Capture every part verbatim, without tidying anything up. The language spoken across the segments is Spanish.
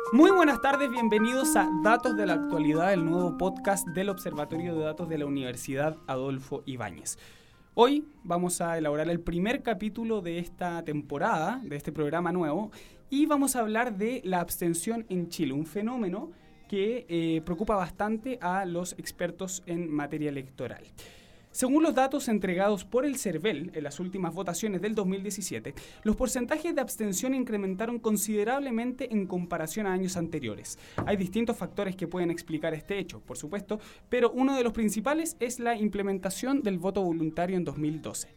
Muy buenas tardes, bienvenidos a Datos de la Actualidad, el nuevo podcast del Observatorio de Datos de la Universidad Adolfo Ibáñez. Hoy vamos a elaborar el primer capítulo de esta temporada, de este programa nuevo, y vamos a hablar de la abstención en Chile, un fenómeno que eh, preocupa bastante a los expertos en materia electoral. Según los datos entregados por el CERVEL en las últimas votaciones del dos mil diecisiete, los porcentajes de abstención incrementaron considerablemente en comparación a años anteriores. Hay distintos factores que pueden explicar este hecho, por supuesto, pero uno de los principales es la implementación del voto voluntario en dos mil doce.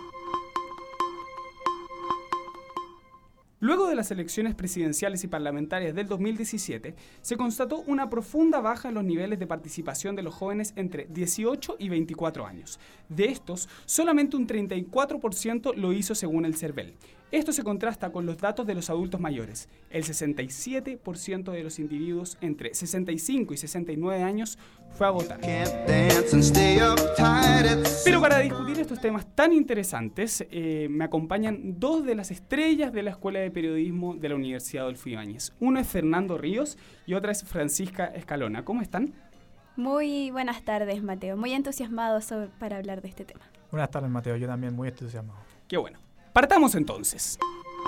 Luego de las elecciones presidenciales y parlamentarias del dos mil diecisiete, se constató una profunda baja en los niveles de participación de los jóvenes entre dieciocho y veinticuatro años. De estos, solamente un treinta y cuatro por ciento lo hizo según el CERVEL. Esto se contrasta con los datos de los adultos mayores. El sesenta y siete por ciento de los individuos entre sesenta y cinco y sesenta y nueve años fue a votar. Pero para discutir estos temas tan interesantes, eh, me acompañan dos de las estrellas de la Escuela de Periodismo de la Universidad Adolfo Ibáñez. Uno es Fernando Ríos y otra es Francisca Escalona. ¿Cómo están? Muy buenas tardes, Mateo. Muy entusiasmado sobre, para hablar de este tema. Buenas tardes, Mateo. Yo también muy entusiasmado. Qué bueno. Partamos entonces.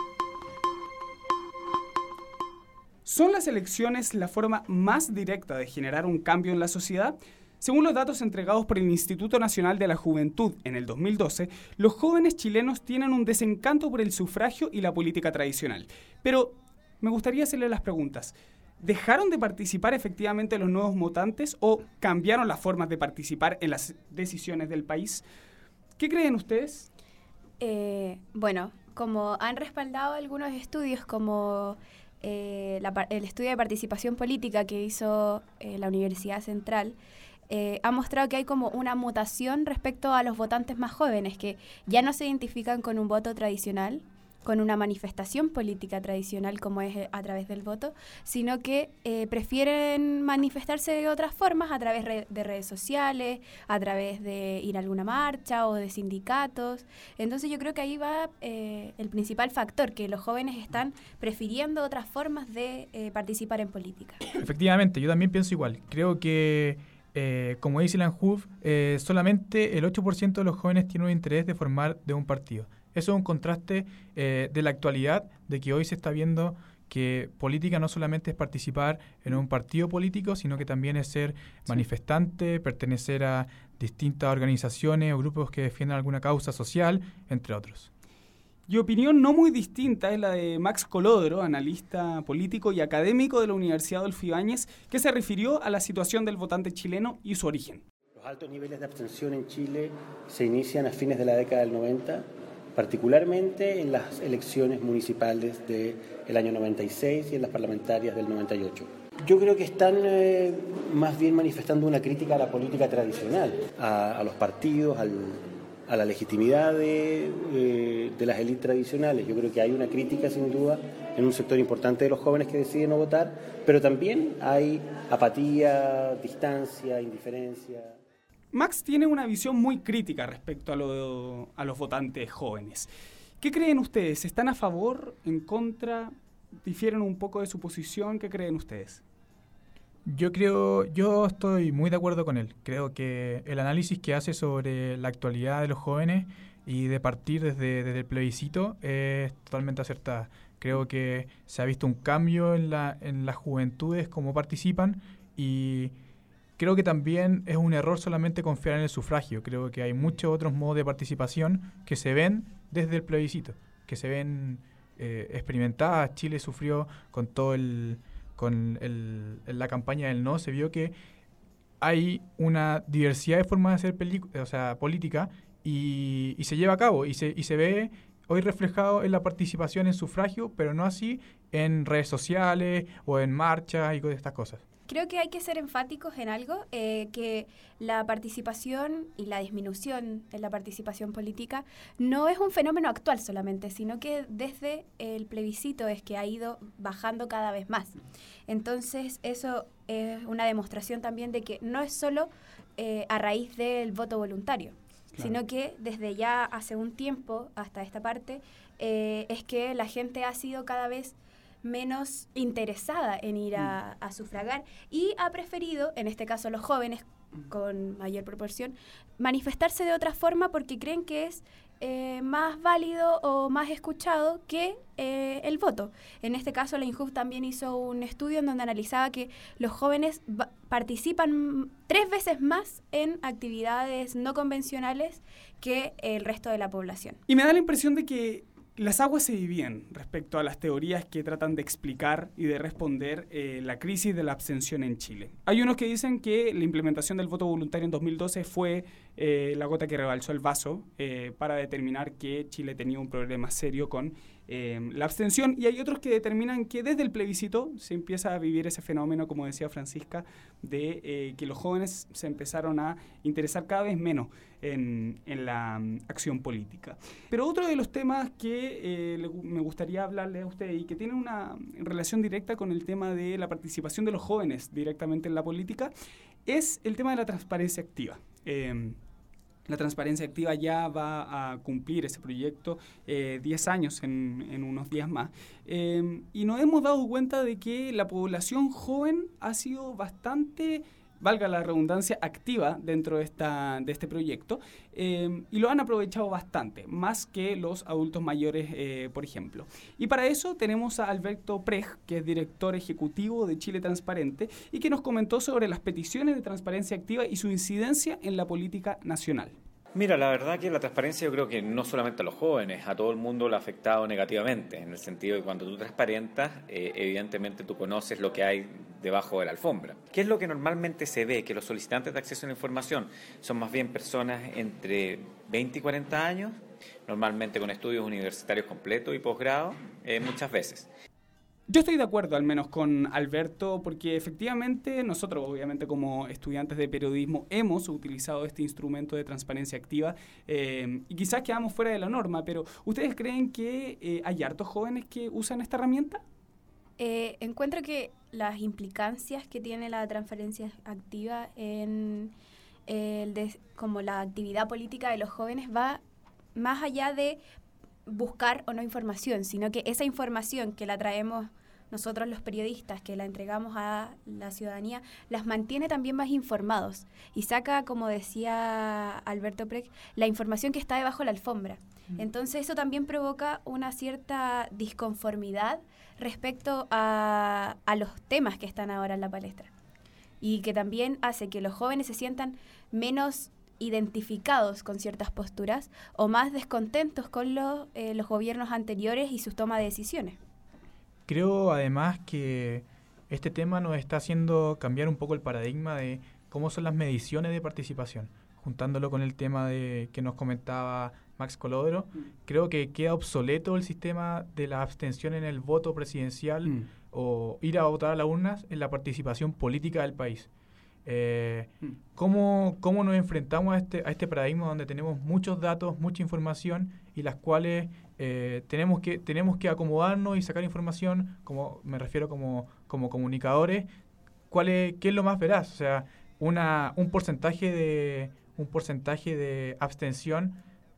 ¿Son las elecciones la forma más directa de generar un cambio en la sociedad? Según los datos entregados por el Instituto Nacional de la Juventud en el dos mil doce, los jóvenes chilenos tienen un desencanto por el sufragio y la política tradicional. Pero me gustaría hacerle las preguntas. ¿Dejaron de participar efectivamente los nuevos votantes o cambiaron las formas de participar en las decisiones del país? ¿Qué creen ustedes? Eh, bueno, como han respaldado algunos estudios como eh, la, el estudio de participación política que hizo eh, la Universidad Central, eh, ha mostrado que hay como una mutación respecto a los votantes más jóvenes que ya no se identifican con un voto tradicional, con una manifestación política tradicional como es a través del voto, sino que eh, prefieren manifestarse de otras formas a través re- de redes sociales, a través de ir a alguna marcha o de sindicatos. Entonces yo creo que ahí va eh, el principal factor, que los jóvenes están prefiriendo otras formas de eh, participar en política. Efectivamente, yo también pienso igual. Creo que, eh, como dice la ANJUV, eh, solamente el ocho por ciento de los jóvenes tiene un interés de formar de un partido. Eso es un contraste eh, de la actualidad, de que hoy se está viendo que política no solamente es participar en un partido político, sino que también es ser manifestante, pertenecer a distintas organizaciones o grupos que defiendan alguna causa social, entre otros. Y opinión no muy distinta es la de Max Colodro, analista político y académico de la Universidad Adolfo Ibáñez, que se refirió a la situación del votante chileno y su origen. Los altos niveles de abstención en Chile se inician a fines de la década del noventa, particularmente en las elecciones municipales del año noventa y seis y en las parlamentarias del noventa y ocho. Yo creo que están eh, más bien manifestando una crítica a la política tradicional, a, a los partidos, al, a la legitimidad de, eh, de las élites tradicionales. Yo creo que hay una crítica, sin duda, en un sector importante de los jóvenes que deciden no votar, pero también hay apatía, distancia, indiferencia. Max tiene una visión muy crítica respecto a, lo, a los votantes jóvenes. ¿Qué creen ustedes? ¿Están a favor, en contra? ¿Difieren un poco de su posición? ¿Qué creen ustedes? Yo creo, yo estoy muy de acuerdo con él. Creo que el análisis que hace sobre la actualidad de los jóvenes y de partir desde, desde el plebiscito es totalmente acertada. Creo que se ha visto un cambio en, la, en las juventudes, cómo participan, y creo que también es un error solamente confiar en el sufragio. Creo que hay muchos otros modos de participación que se ven desde el plebiscito, que se ven eh, experimentadas. Chile sufrió con todo el, con el, en la campaña del no, se vio que hay una diversidad de formas de hacer pelic- o sea, política y, y se lleva a cabo y se, y se ve hoy reflejado en la participación en sufragio, pero no así en redes sociales o en marchas y todas estas cosas. Creo que hay que ser enfáticos en algo, eh, que la participación y la disminución en la participación política no es un fenómeno actual solamente, sino que desde el plebiscito es que ha ido bajando cada vez más. Entonces eso es una demostración también de que no es solo eh, a raíz del voto voluntario, claro, sino que desde ya hace un tiempo hasta esta parte eh, es que la gente ha sido cada vez menos interesada en ir a, a sufragar y ha preferido, en este caso los jóvenes con mayor proporción, manifestarse de otra forma porque creen que es eh, más válido o más escuchado que eh, el voto. En este caso la INJUV también hizo un estudio en donde analizaba que los jóvenes va- participan tres veces más en actividades no convencionales que el resto de la población. Y me da la impresión de que las aguas se dividen respecto a las teorías que tratan de explicar y de responder eh, la crisis de la abstención en Chile. Hay unos que dicen que la implementación del voto voluntario en dos mil doce fue eh, la gota que rebalsó el vaso eh, para determinar que Chile tenía un problema serio con eh, la abstención, y hay otros que determinan que desde el plebiscito se empieza a vivir ese fenómeno, como decía Francisca, de eh, que los jóvenes se empezaron a interesar cada vez menos en, en la um, acción política. Pero otro de los temas que eh, le, me gustaría hablarle a usted y que tiene una relación directa con el tema de la participación de los jóvenes directamente en la política es el tema de la transparencia activa. Eh, La transparencia activa ya va a cumplir ese proyecto eh, diez años en, en unos días más. Eh, y nos hemos dado cuenta de que la población joven ha sido bastante, valga la redundancia, activa dentro de, esta, de este proyecto eh, y lo han aprovechado bastante, más que los adultos mayores, eh, por ejemplo. Y para eso tenemos a Alberto Prej, que es director ejecutivo de Chile Transparente y que nos comentó sobre las peticiones de transparencia activa y su incidencia en la política nacional. Mira, la verdad que la transparencia yo creo que no solamente a los jóvenes, a todo el mundo lo ha afectado negativamente, en el sentido de que cuando tú transparentas, eh, evidentemente tú conoces lo que hay debajo de la alfombra. ¿Qué es lo que normalmente se ve? Que los solicitantes de acceso a la información son más bien personas entre veinte y cuarenta años, normalmente con estudios universitarios completos y posgrado, eh, muchas veces. Yo estoy de acuerdo al menos con Alberto porque efectivamente nosotros obviamente como estudiantes de periodismo hemos utilizado este instrumento de transparencia activa eh, y quizás quedamos fuera de la norma, pero ¿ustedes creen que eh, hay hartos jóvenes que usan esta herramienta? Eh, encuentro que las implicancias que tiene la transparencia activa en eh, el de, como la actividad política de los jóvenes va más allá de buscar o no información, sino que esa información que la traemos nosotros los periodistas, que la entregamos a la ciudadanía, las mantiene también más informados y saca, como decía Alberto Prej, la información que está debajo de la alfombra. Mm. Entonces eso también provoca una cierta disconformidad respecto a, a los temas que están ahora en la palestra y que también hace que los jóvenes se sientan menos identificados con ciertas posturas o más descontentos con los, eh, los gobiernos anteriores y sus tomas de decisiones. Creo además que este tema nos está haciendo cambiar un poco el paradigma de cómo son las mediciones de participación. Juntándolo con el tema de que nos comentaba Max Colodro, mm. creo que queda obsoleto el sistema de la abstención en el voto presidencial mm. o ir a votar a las urnas en la participación política del país. Eh, mm. ¿cómo, ¿Cómo nos enfrentamos a este, a este paradigma donde tenemos muchos datos, mucha información y las cuales eh, tenemos que tenemos que acomodarnos y sacar información, como me refiero como, como comunicadores, cuál es, qué es lo más veraz? O sea, una, un porcentaje de un porcentaje de abstención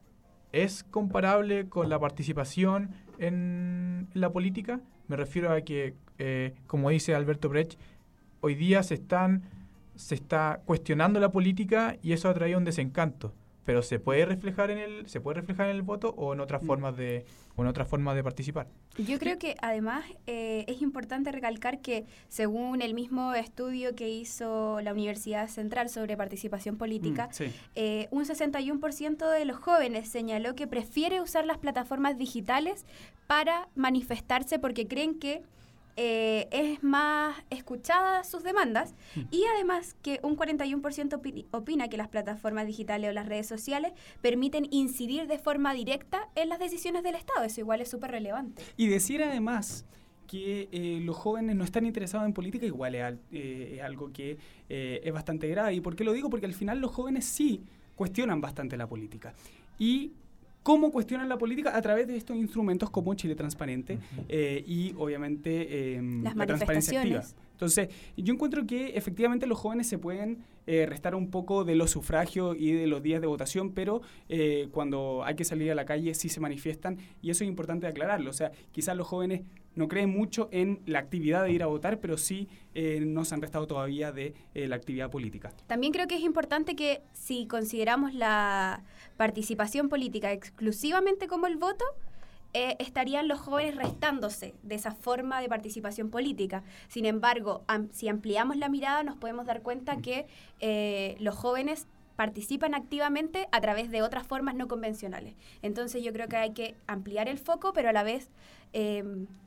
¿es comparable con la participación en, en la política? Me refiero a que, eh, como dice Alberto Prej, hoy día se están se está cuestionando la política y eso ha traído un desencanto, pero se puede reflejar en el se puede reflejar en el voto o en otras mm. formas de o en otras formas de participar. Yo creo que además eh, es importante recalcar que según el mismo estudio que hizo la Universidad Central sobre participación política, mm, sí. eh, un sesenta y uno por ciento de los jóvenes señaló que prefiere usar las plataformas digitales para manifestarse porque creen que Eh, es más escuchada sus demandas mm. y además que un cuarenta y uno por ciento opi- opina que las plataformas digitales o las redes sociales permiten incidir de forma directa en las decisiones del Estado. Eso igual es súper relevante. Y decir además que eh, los jóvenes no están interesados en política igual es, al, eh, es algo que eh, es bastante grave. ¿Y por qué lo digo? Porque al final los jóvenes sí cuestionan bastante la política. Y ¿cómo cuestionan la política? A través de estos instrumentos como Chile Transparente uh-huh. eh, y obviamente eh, las la transparencia activa. Entonces, yo encuentro que efectivamente los jóvenes se pueden eh, restar un poco de los sufragios y de los días de votación, pero eh, cuando hay que salir a la calle sí se manifiestan, y eso es importante aclararlo. O sea, quizás los jóvenes no creen mucho en la actividad de ir a votar, pero sí eh, no se han restado todavía de eh, la actividad política. También creo que es importante que si consideramos la participación política exclusivamente como el voto, Eh, estarían los jóvenes restándose de esa forma de participación política. Sin embargo, am- si ampliamos la mirada, nos podemos dar cuenta que eh, los jóvenes participan activamente a través de otras formas no convencionales. Entonces yo creo que hay que ampliar el foco, pero a la vez eh,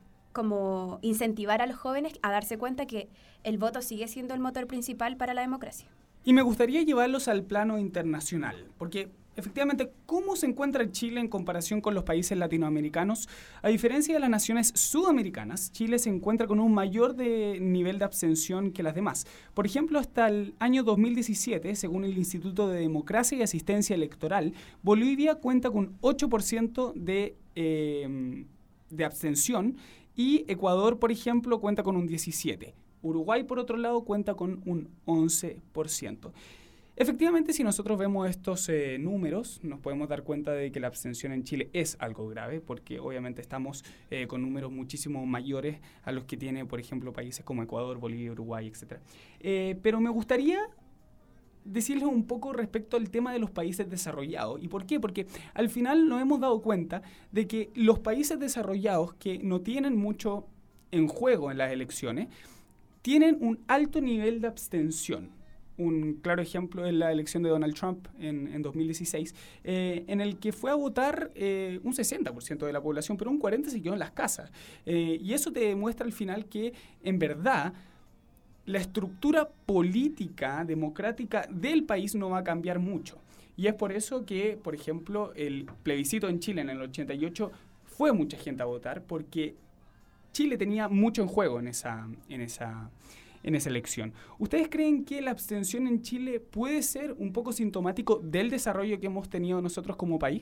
como incentivar a los jóvenes a darse cuenta que el voto sigue siendo el motor principal para la democracia. Y me gustaría llevarlos al plano internacional, porque efectivamente, ¿cómo se encuentra Chile en comparación con los países latinoamericanos? A diferencia de las naciones sudamericanas, Chile se encuentra con un mayor de nivel de abstención que las demás. Por ejemplo, hasta el año dos mil diecisiete, según el Instituto de Democracia y Asistencia Electoral, Bolivia cuenta con ocho por ciento de, eh, de abstención y Ecuador, por ejemplo, cuenta con un diecisiete por ciento. Uruguay, por otro lado, cuenta con un once por ciento. Efectivamente, si nosotros vemos estos eh, números, nos podemos dar cuenta de que la abstención en Chile es algo grave, porque obviamente estamos eh, con números muchísimo mayores a los que tiene, por ejemplo, países como Ecuador, Bolivia, Uruguay, etcétera. Eh, pero me gustaría decirles un poco respecto al tema de los países desarrollados. ¿Y por qué? Porque al final nos hemos dado cuenta de que los países desarrollados que no tienen mucho en juego en las elecciones, tienen un alto nivel de abstención. Un claro ejemplo es la elección de Donald Trump en, en dos mil dieciséis, eh, en el que fue a votar eh, un sesenta por ciento de la población, pero un cuarenta por ciento se quedó en las casas. Eh, y eso te demuestra al final que, en verdad, la estructura política, democrática del país no va a cambiar mucho. Y es por eso que, por ejemplo, el plebiscito en Chile en el ochenta y ocho fue mucha gente a votar, porque Chile tenía mucho en juego en esa, en esa, en esa elección. ¿Ustedes creen que la abstención en Chile puede ser un poco sintomático del desarrollo que hemos tenido nosotros como país?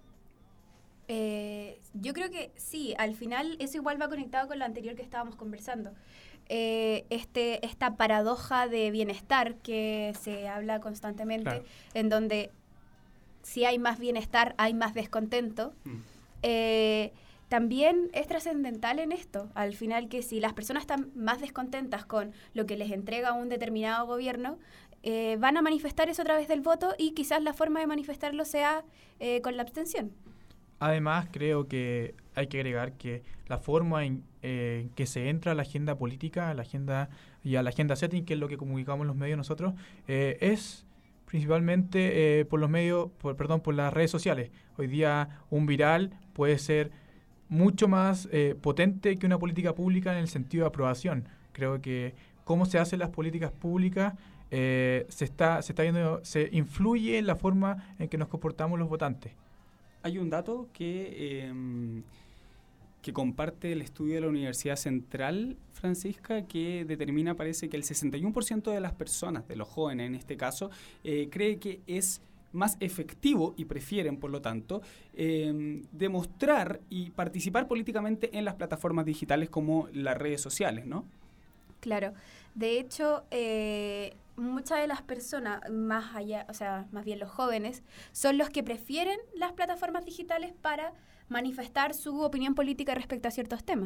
Eh, yo creo que sí, al final eso igual va conectado con lo anterior que estábamos conversando. Eh, este, esta paradoja de bienestar que se habla constantemente, claro, en donde si hay más bienestar hay más descontento. Mm. Eh, También es trascendental en esto, al final, que si las personas están más descontentas con lo que les entrega un determinado gobierno, eh, van a manifestar eso a través del voto, y quizás la forma de manifestarlo sea eh, con la abstención. Además, creo que hay que agregar que la forma en eh, que se entra a la agenda política, a la agenda y a la agenda setting, que es lo que comunicamos los medios nosotros, eh, es principalmente eh, por los medios, por, perdón, por las redes sociales. Hoy día un viral puede ser mucho más eh, potente que una política pública en el sentido de aprobación. Creo que cómo se hacen las políticas públicas eh, se está se está viendo, se influye en la forma en que nos comportamos los votantes. Hay un dato que, eh, que comparte el estudio de la Universidad Central, Francisca, que determina, parece que el sesenta y uno por ciento de las personas, de los jóvenes en este caso, eh, cree que es más efectivo y prefieren, por lo tanto, eh, demostrar y participar políticamente en las plataformas digitales como las redes sociales, ¿no? Claro. De hecho, eh, muchas de las personas, más allá, o sea, más bien los jóvenes, son los que prefieren las plataformas digitales para manifestar su opinión política respecto a ciertos temas.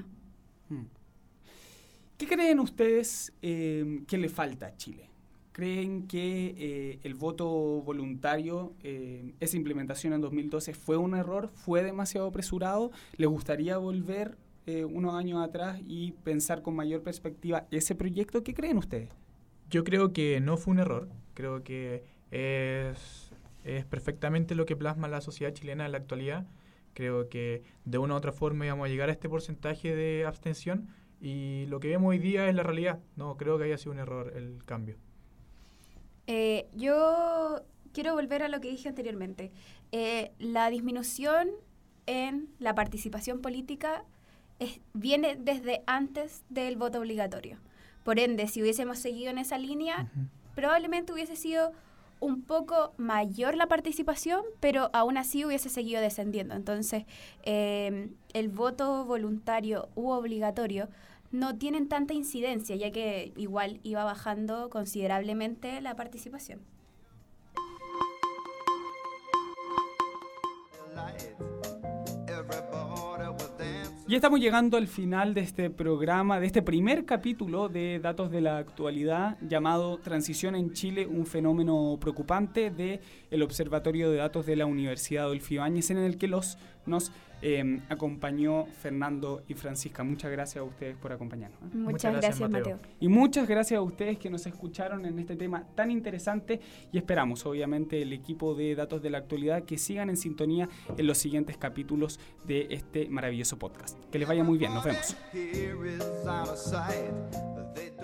¿Qué creen ustedes eh, que le falta a Chile? ¿Creen que eh, el voto voluntario, eh, esa implementación en dos mil doce fue un error, fue demasiado apresurado? ¿Les gustaría volver eh, unos años atrás y pensar con mayor perspectiva ese proyecto? ¿Qué creen ustedes? Yo creo que no fue un error. Creo que es, es perfectamente lo que plasma la sociedad chilena en la actualidad. Creo que de una u otra forma íbamos a llegar a este porcentaje de abstención, y lo que vemos hoy día es la realidad. No creo que haya sido un error el cambio. Eh, yo quiero volver a lo que dije anteriormente. Eh, la disminución en la participación política es, viene desde antes del voto obligatorio. Por ende, si hubiésemos seguido en esa línea, uh-huh, probablemente hubiese sido un poco mayor la participación, pero aún así hubiese seguido descendiendo. Entonces, eh, el voto voluntario u obligatorio no tienen tanta incidencia, ya que igual iba bajando considerablemente la participación. Ya estamos llegando al final de este programa, de este primer capítulo de Datos de la Actualidad, llamado Transición en Chile, un fenómeno preocupante, de el Observatorio de Datos de la Universidad Adolfo Ibáñez, en el que los, nos eh, acompañó Fernando y Francisca. Muchas gracias a ustedes por acompañarnos. ¿eh? Muchas, Muchas gracias, gracias, Mateo. Mateo. Y muchas gracias a ustedes que nos escucharon en este tema tan interesante, y esperamos, obviamente, el equipo de Datos de la Actualidad que sigan en sintonía en los siguientes capítulos de este maravilloso podcast. Que les vaya muy bien, nos vemos.